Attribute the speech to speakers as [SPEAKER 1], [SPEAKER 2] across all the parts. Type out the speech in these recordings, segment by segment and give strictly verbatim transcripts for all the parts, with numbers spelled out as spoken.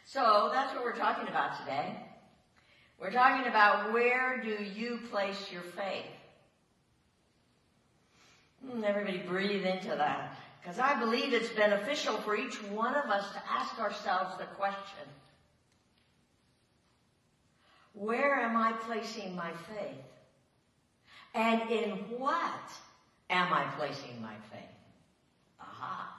[SPEAKER 1] So that's what we're talking about today. We're talking about, where do you place your faith? Mm, everybody breathe into that, because I believe it's beneficial for each one of us to ask ourselves the question, where am I placing my faith? And in what am I placing my faith? Aha.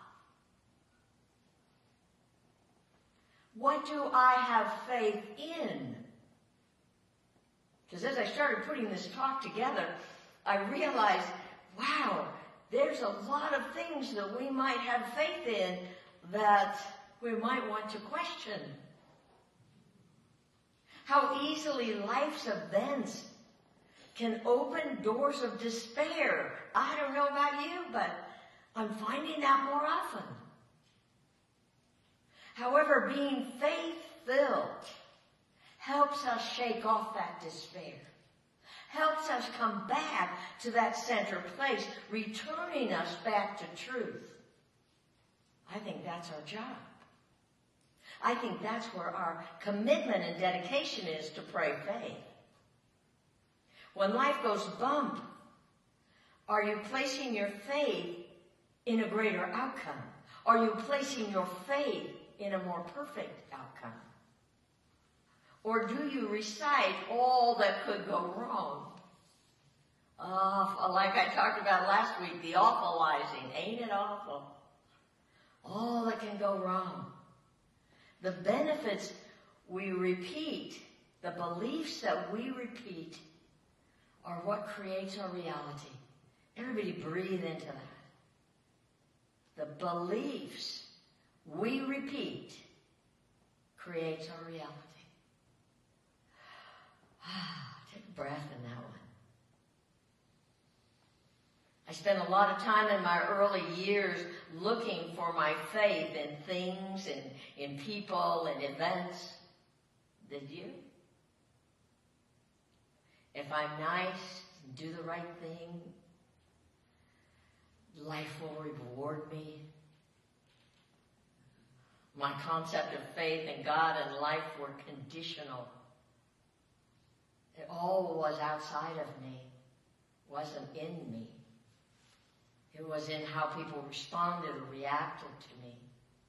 [SPEAKER 1] What do I have faith in? Because as I started putting this talk together, I realized, wow, there's a lot of things that we might have faith in that we might want to question. How easily life's events can open doors of despair. I don't know about you, but I'm finding that more often. However, being faith-filled helps us shake off that despair, helps us come back to that center place, returning us back to truth. I think that's our job. I think that's where our commitment and dedication is, to pray faith. When life goes bump, are you placing your faith in a greater outcome? Are you placing your faith in a more perfect outcome? Or do you recite all that could go wrong? Uh, like I talked about last week, the awfulizing. Ain't it awful? All that can go wrong. The benefits we repeat, the beliefs that we repeat, are what creates our reality. Everybody breathe into that. The beliefs we repeat creates our reality. Take a breath in that one. I spent a lot of time in my early years looking for my faith in things and in people and events. Did you? If I'm nice and do the right thing, life will reward me. My concept of faith in God and life were conditional. It all was outside of me, wasn't in me. It was in how people responded or reacted to me.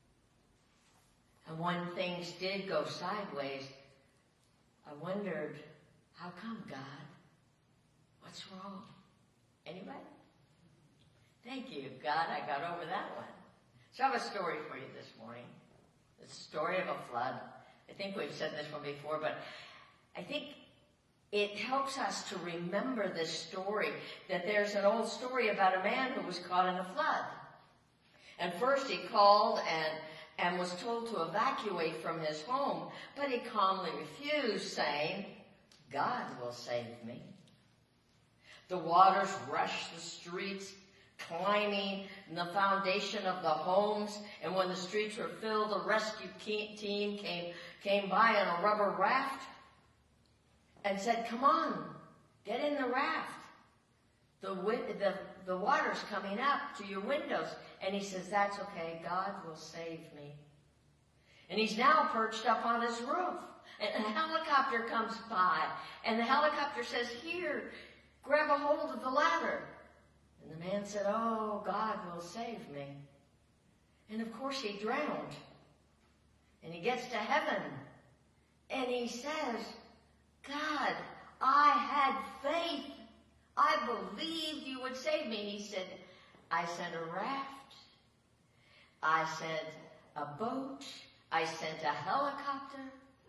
[SPEAKER 1] And when things did go sideways, I wondered, how come, God? What's wrong? Anybody? Thank you, God, I got over that one. So I have a story for you this morning. It's the story of a flood. I think we've said this one before, but I think it helps us to remember this story, that there's an old story about a man who was caught in a flood. And first he called and, and was told to evacuate from his home, but he calmly refused, saying, God will save me. The waters rushed the streets, climbing the foundation of the homes, and when the streets were filled, the rescue team came, came by on a rubber raft and said, come on, get in the raft. The, the, the water's coming up to your windows. And he says, that's okay, God will save me. And he's now perched up on his roof. And a helicopter comes by, and the helicopter says, here, grab a hold of the ladder. And the man said, oh, God will save me. And of course he drowned. And he gets to heaven, and he says, God, I had faith. I believed you would save me. He said, I sent a raft. I sent a boat. I sent a helicopter.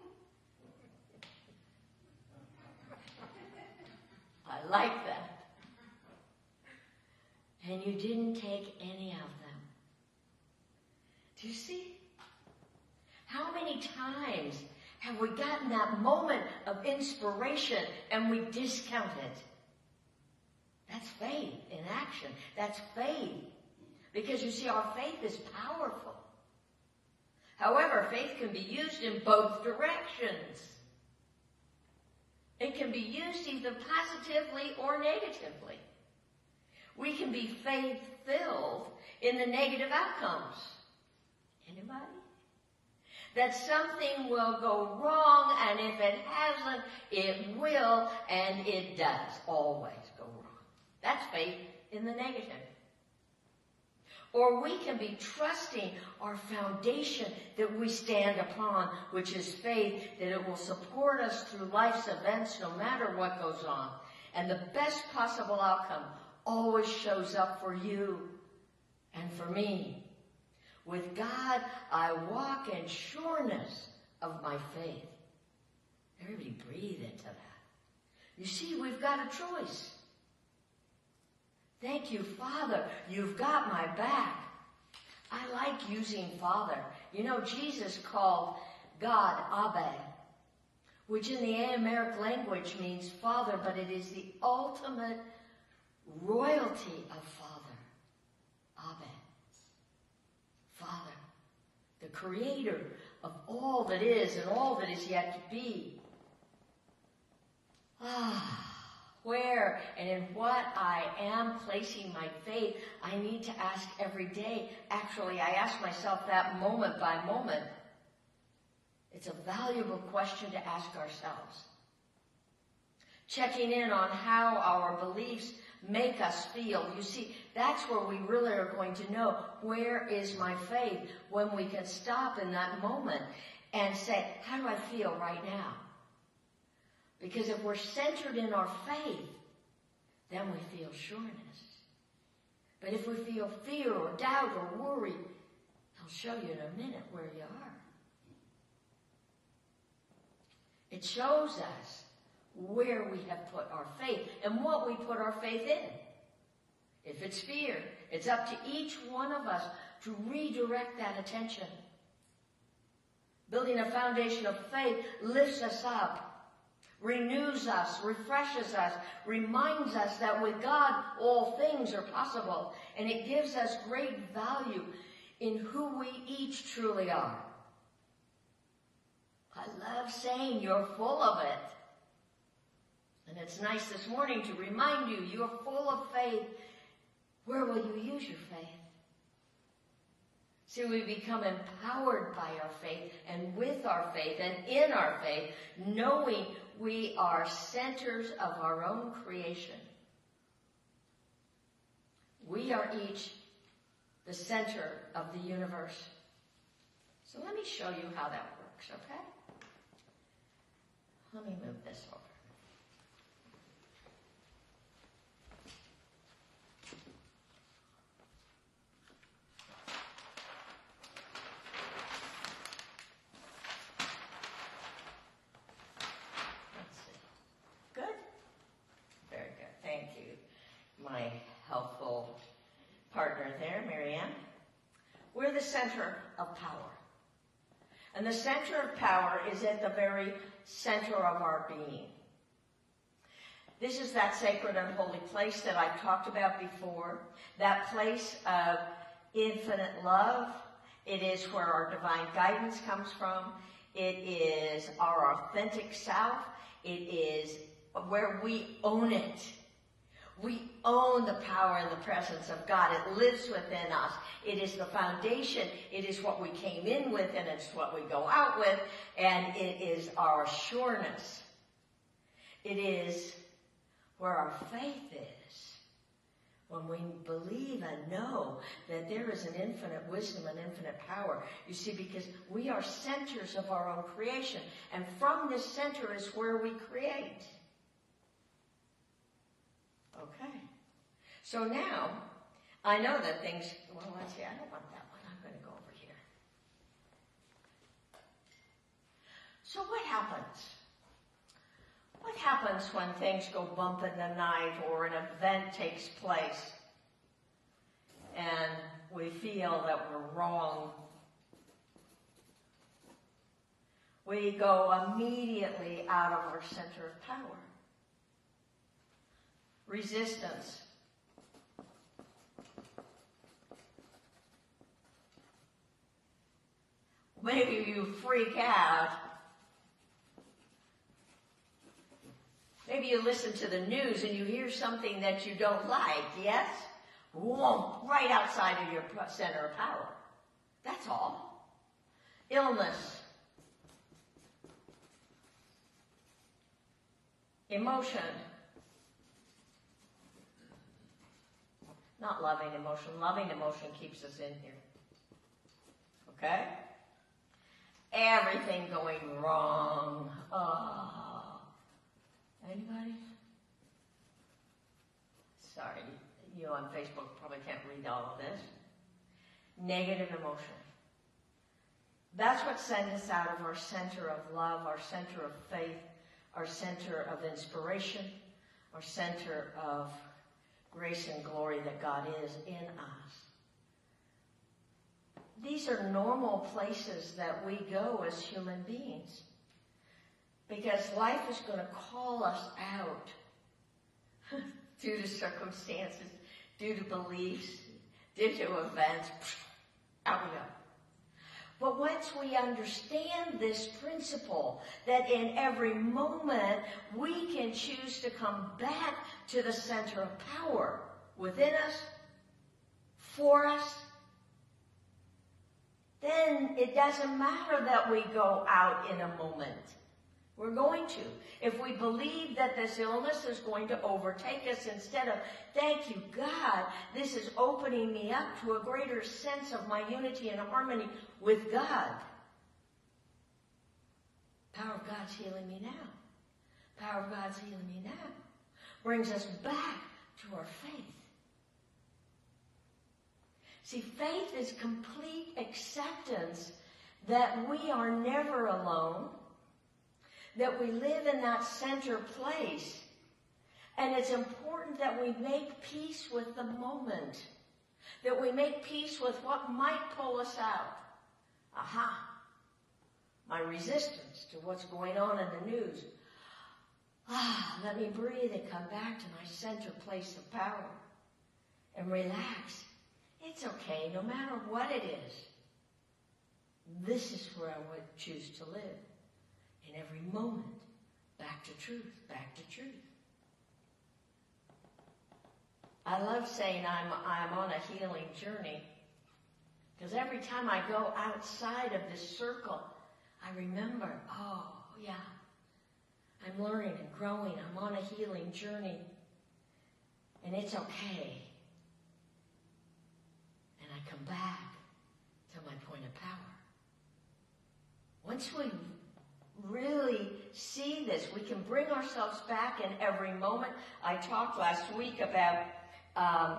[SPEAKER 1] I like that. And you didn't take any of them. Do you see? How many times have we gotten that moment of inspiration and we discount it? That's faith in action. That's faith. Because you see, our faith is powerful. However, faith can be used in both directions. It can be used either positively or negatively. We can be faith-filled in the negative outcomes. Anybody? that something will go wrong, and if it hasn't, it will, and it does always go wrong. That's faith in the negative. Or we can be trusting our foundation that we stand upon, which is faith, that it will support us through life's events no matter what goes on. And the best possible outcome always shows up for you and for me. With God, I walk in sureness of my faith. Everybody breathe into that. You see, we've got a choice. Thank you, Father. You've got my back. I like using Father. You know, Jesus called God Abba, which in the Aramaic language means Father, but it is the ultimate royalty of Father. Abba. Father. The creator of all that is and all that is yet to be. Ah. Where and in what I am placing my faith, I need to ask every day. Actually, I ask myself that moment by moment. It's a valuable question to ask ourselves. Checking in on how our beliefs make us feel. You see, that's where we really are going to know, where is my faith, when we can stop in that moment and say, how do I feel right now? Because if we're centered in our faith, then we feel sureness. But if we feel fear or doubt or worry, I'll show you in a minute where you are. It shows us where we have put our faith and what we put our faith in. If it's fear, it's up to each one of us to redirect that attention. Building a foundation of faith lifts us up, renews us, refreshes us, reminds us that with God all things are possible, and it gives us great value in who we each truly are. I love saying you're full of it. And it's nice this morning to remind you you're full of faith. Where will you use your faith? See, we become empowered by our faith and with our faith and in our faith, knowing we are centers of our own creation. We are each the center of the universe. So let me show you how that works, okay? Let me move this over. My helpful partner there, Marianne. We're the center of power. And the center of power is at the very center of our being. This is that sacred and holy place that I've talked about before, that place of infinite love. It is where our divine guidance comes from. It is our authentic self. It is where we own it. We own the power and the presence of God. It lives within us. It is the foundation. It is what we came in with, and it's what we go out with, and it is our sureness. It is where our faith is. When we believe and know that there is an infinite wisdom and infinite power. You see, because we are centers of our own creation, and from this center is where we create. Okay. So now, I know that things, well, let's see, I don't want that one. I'm going to go over here. So what happens? What happens when things go bump in the night or an event takes place and we feel that we're wrong? We go immediately out of our center of power. Resistance. Maybe you freak out. Maybe you listen to the news and you hear something that you don't like, yes? Whoa, right outside of your center of power. That's all. Illness. Emotion. Not loving emotion. Loving emotion keeps us in here. Okay? Everything going wrong. Oh. Anybody? Sorry, you on Facebook probably can't read all of this. Negative emotion. That's what sends us out of our center of love, our center of faith, our center of inspiration, our center of grace and glory that God is in us. These are normal places that we go as human beings, because life is going to call us out due to circumstances, due to beliefs, due to events. Out we go. But once we understand this principle, that in every moment we can choose to come back to the center of power within us, for us, then it doesn't matter that we go out in a moment. We're going to. If we believe that this illness is going to overtake us, instead of, thank you, God, this is opening me up to a greater sense of my unity and harmony with God. Power of God's healing me now. Power of God's healing me now. Brings us back to our faith. See, faith is complete acceptance that we are never alone, that we live in that center place, and it's important that we make peace with the moment, that we make peace with what might pull us out. Aha! My resistance to what's going on in the news. Ah, let me breathe and come back to my center place of power and relax. It's okay, no matter what it is. This is where I would choose to live. In every moment, back to truth, back to truth. I love saying I'm, I'm on a healing journey, because every time I go outside of this circle, I remember, oh, yeah, I'm learning and growing. I'm on a healing journey, and it's okay. And I come back to my point of power. Once we really see this, we can bring ourselves back in every moment. I talked last week about um,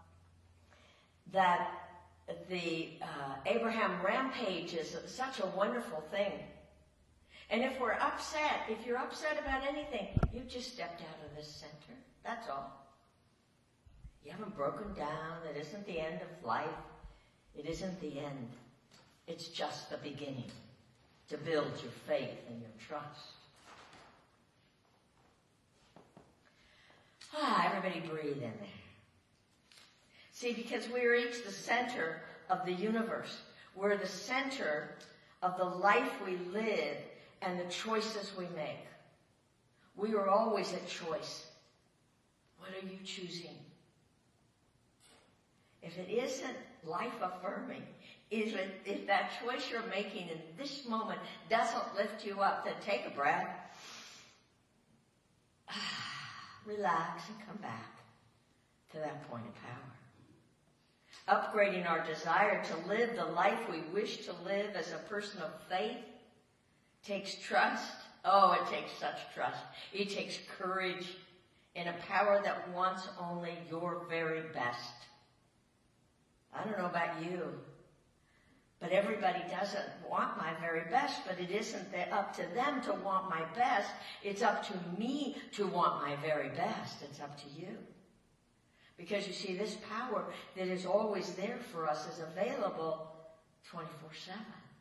[SPEAKER 1] that the uh, Abraham rampage is such a wonderful thing. And if we're upset, if you're upset about anything, you just stepped out of this center. That's all. You haven't broken down. It isn't the end of life. It isn't the end. It's just the beginning to build your faith and your trust. Ah, everybody breathe in there. See, because we are each the center of the universe. We're the center of the life we live and the choices we make. We are always at choice. What are you choosing? If it isn't life-affirming, if, it, if that choice you're making in this moment doesn't lift you up, then take a breath. Relax and come back to that point of power. Upgrading our desire to live the life we wish to live as a person of faith takes trust. Oh, it takes such trust. It takes courage in a power that wants only your very best. I don't know about you, but everybody doesn't want my very best, but it isn't up to them to want my best. It's up to me to want my very best. It's up to you. Because you see, this power that is always there for us is available twenty-four seven.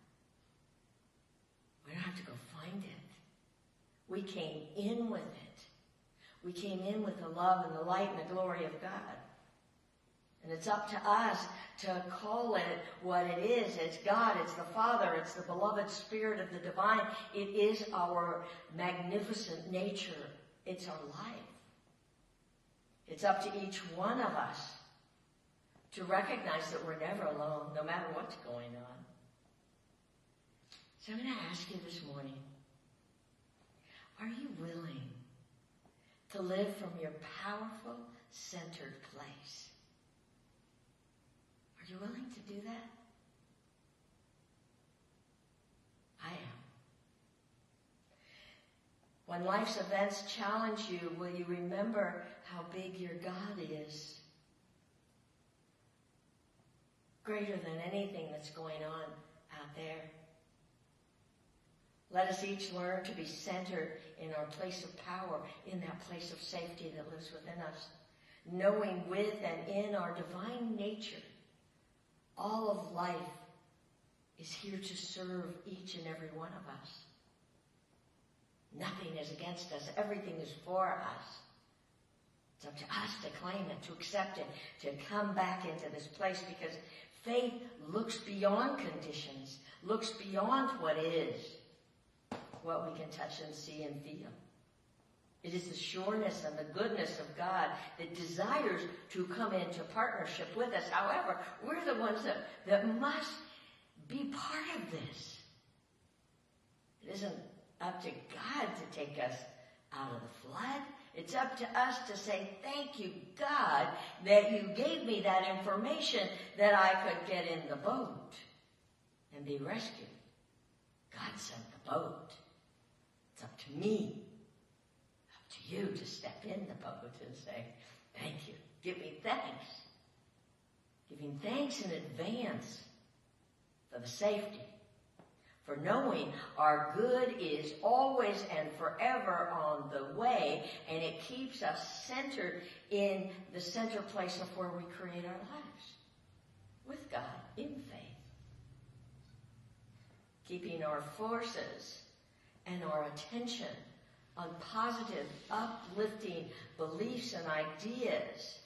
[SPEAKER 1] We don't have to go find it. We came in with it. We came in with the love and the light and the glory of God. And it's up to us to call it what it is. It's God, it's the Father, it's the beloved Spirit of the divine. It is our magnificent nature. It's our life. It's up to each one of us to recognize that we're never alone, no matter what's going on. So I'm going to ask you this morning, are you willing to live from your powerful, centered place. Are you willing to do that? I am. When life's events challenge you, will you remember how big your God is? Greater than anything that's going on out there. Let us each learn to be centered in our place of power, in that place of safety that lives within us, knowing with and in our divine nature, all of life is here to serve each and every one of us. Nothing is against us. Everything is for us. It's up to us to claim it, to accept it, to come back into this place, because faith looks beyond conditions, looks beyond what is, what we can touch and see and feel. It is the sureness and the goodness of God that desires to come into partnership with us. However, we're the ones that, that must be part of this. It isn't up to God to take us out of the flood. It's up to us to say, thank you, God, that you gave me that information that I could get in the boat and be rescued. God sent the boat. It's up to me, up to you to step in the boat and say, thank you. Give me thanks. Giving thanks in advance for the safety, for knowing our good is always and forever on the way, and it keeps us centered in the center place of where we create our lives, with God, in faith. Keeping our forces and our attention on positive, uplifting beliefs and ideas.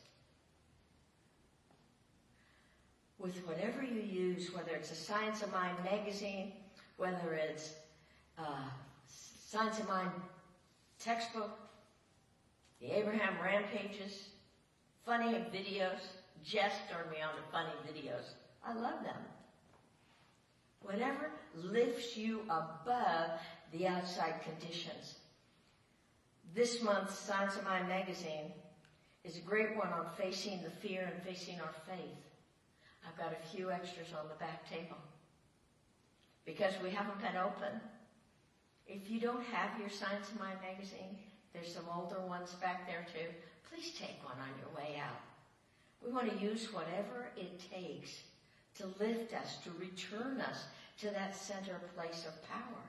[SPEAKER 1] With whatever you use, whether it's a Science of Mind magazine, whether it's uh, Science of Mind textbook, the Abraham Rampages, funny videos. Jess turned me on to funny videos. I love them. Whatever lifts you above the outside conditions. This month's Science of Mind magazine is a great one on facing the fear and facing our faith. I've got a few extras on the back table. Because we haven't been open. If you don't have your Science of Mind magazine, there's some older ones back there too. Please take one on your way out. We want to use whatever it takes to lift us, to return us to that center place of power.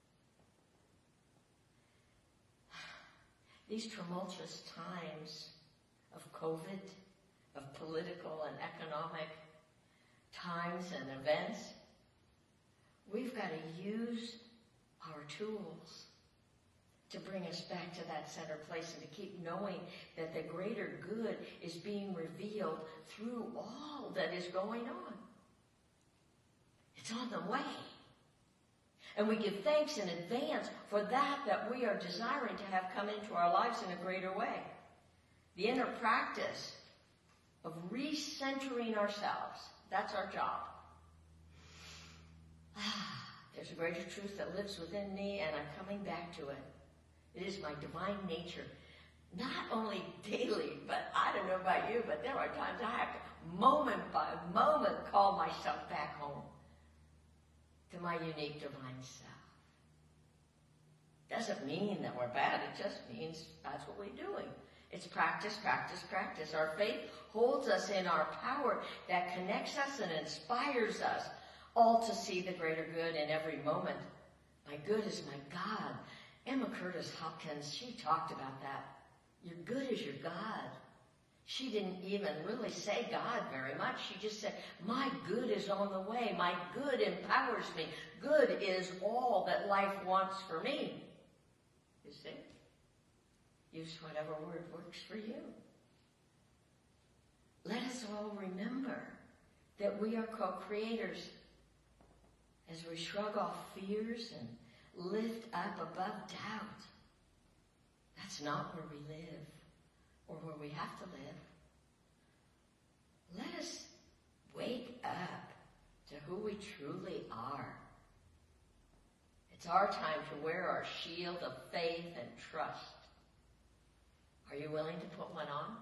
[SPEAKER 1] These tumultuous times of COVID, of political and economic times and events, we've got to use our tools to bring us back to that center place and to keep knowing that the greater good is being revealed through all that is going on. It's on the way. And we give thanks in advance for that that we are desiring to have come into our lives in a greater way. The inner practice of recentering ourselves, that's our job. There's a greater truth that lives within me, and I'm coming back to it. It is my divine nature. Not only daily, but I don't know about you, but there are times I have to, moment by moment, call myself back home to my unique divine self. Doesn't mean that we're bad. It just means that's what we're doing. It's practice, practice, practice. Our faith holds us in our power that connects us and inspires us all to see the greater good in every moment. My good is my God. Emma Curtis Hopkins, she talked about that. Your good is your God. She didn't even really say God very much. She just said, my good is on the way. My good empowers me. Good is all that life wants for me. You see? Use whatever word works for you. Let us all remember that we are co-creators as we shrug off fears and lift up above doubt. That's not where we live or where we have to live. Let us wake up to who we truly are. It's our time to wear our shield of faith and trust. Are you willing to put one on?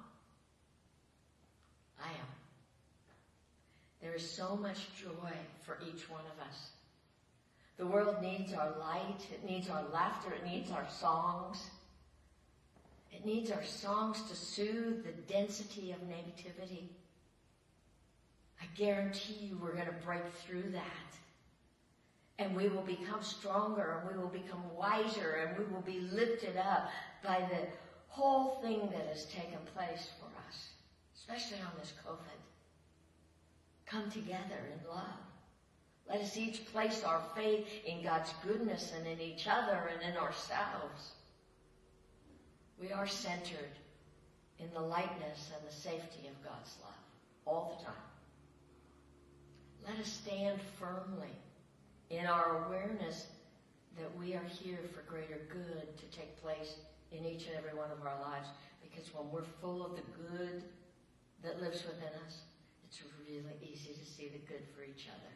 [SPEAKER 1] I am. There is so much joy for each one of us. The world needs our light. It needs our laughter. It needs our songs. It needs our songs to soothe the density of negativity. I guarantee you we're going to break through that. And we will become stronger, and we will become wiser, and we will be lifted up by the whole thing that has taken place for us, especially on this COVID. Come together in love. Let us each place our faith in God's goodness and in each other and in ourselves. We are centered in the lightness and the safety of God's love all the time. Let us stand firmly in our awareness that we are here for greater good to take place in each and every one of our lives. Because when we're full of the good that lives within us, it's really easy to see the good for each other.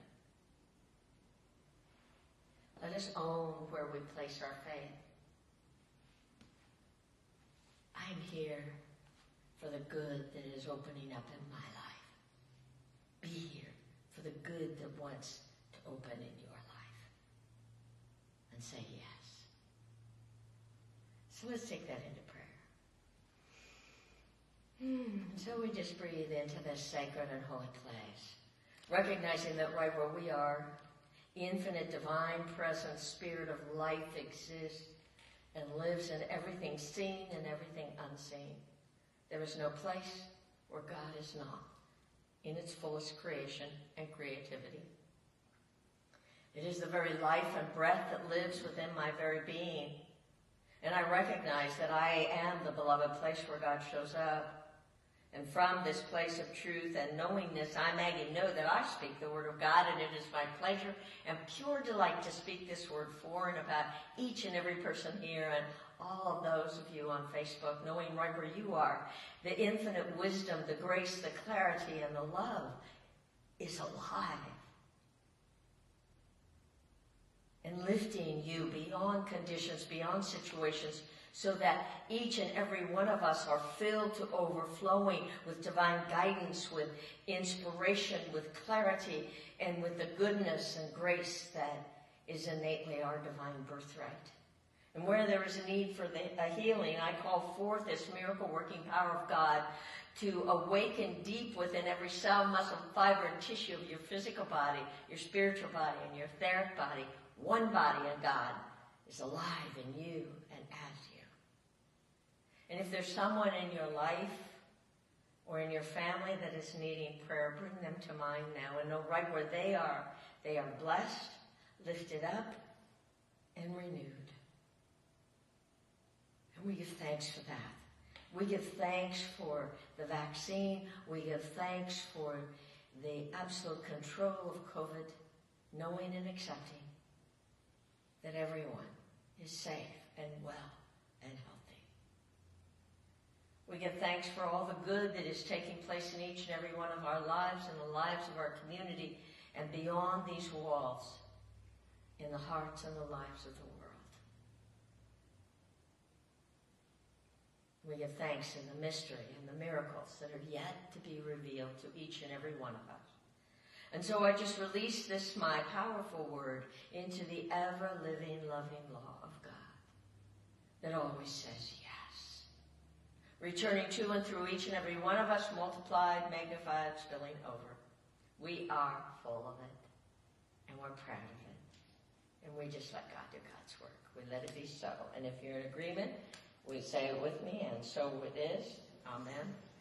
[SPEAKER 1] Let us own where we place our faith. I am here for the good that is opening up in my life. Be here for the good that wants to open in your life. And say yes. So let's take that into prayer. Hmm. So we just breathe into this sacred and holy place, recognizing that right where we are, infinite divine presence, spirit of life exists and lives in everything seen and everything unseen. There is no place where God is not in its fullest creation and creativity. It is the very life and breath that lives within my very being. And I recognize that I am the beloved place where God shows up. And from this place of truth and knowingness, I, Maggie, know that I speak the word of God, and it is my pleasure and pure delight to speak this word for and about each and every person here and all of those of you on Facebook, knowing right where you are, the infinite wisdom, the grace, the clarity, and the love is alive. And lifting you beyond conditions, beyond situations, so that each and every one of us are filled to overflowing with divine guidance, with inspiration, with clarity, and with the goodness and grace that is innately our divine birthright. And where there is a need for the, a healing, I call forth this miracle-working power of God to awaken deep within every cell, muscle, fiber, and tissue of your physical body, your spiritual body, and your etheric body. One body in God is alive in you and as you. And if there's someone in your life or in your family that is needing prayer, bring them to mind now and know right where they are. They are blessed, lifted up, and renewed. And we give thanks for that. We give thanks for the vaccine. We give thanks for the absolute control of COVID, knowing and accepting that everyone is safe and well and healthy. We give thanks for all the good that is taking place in each and every one of our lives and the lives of our community and beyond these walls, in the hearts and the lives of the world. We give thanks in the mystery and the miracles that are yet to be revealed to each and every one of us. And so I just release this, my powerful word, into the ever-living, loving law of God that always says yes. Returning to and through each and every one of us, multiplied, magnified, spilling over. We are full of it, and we're proud of it. And we just let God do God's work. We let it be so. And if you're in agreement, we say it with me, and so it is. Amen.